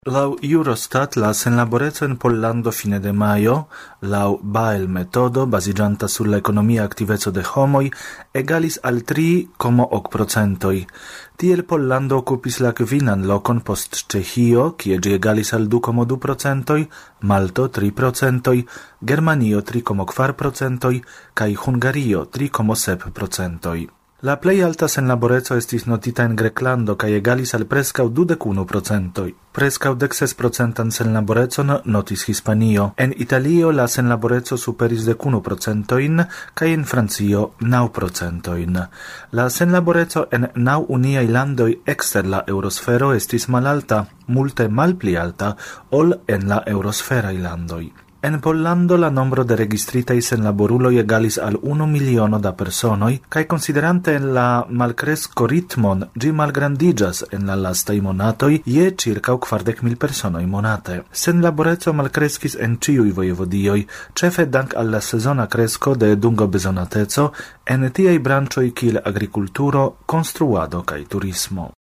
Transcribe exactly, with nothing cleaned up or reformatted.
Lau Eurostat la senlaboreco en Pollando fine de maio, lau Bael metodo basiĝanta sur la ekonomia aktiveco de homoj, egalis al tri komo ok procentoj. Tiel Pollando okupis la kvinan lokon post Ĉeĥio, kie ĝi egalis al du komo du procentoj, Malto tri procentoj, Germanio tri komo kvar procentoj kaj Hungario tri komo sep procentoj. La plej alta senlaboreco estis notita en Greklando kaj egalis al preskaŭ dudek unu procentoj. Preskaŭ dek ses procentan senlaborecon notis Hispanio. En Italio la senlaboreco superis dek unu procentojn kaj en Francio naŭ procentojn. La senlaboreco en naŭ uniaj landoj ekster la eŭrosfero estis malalta, multe malpli alta ol en la eŭrosferaj landoj. En Pollando la nombro de registritaj senlaboruloj egalis al unu miliono da personoj, kaj konsiderante la malkresko ritmon ĝi malgrandiĝas en la lastaj monatoj je ĉirkaŭ kvardek mil personoj monate. Senlaboreco malkreskis en ĉiuj vojevodioj, ĉefe dank al la sezona kresko de dungobezonateco en tiaj branĉoj kiel agrikulturo, konstruado kaj turismo.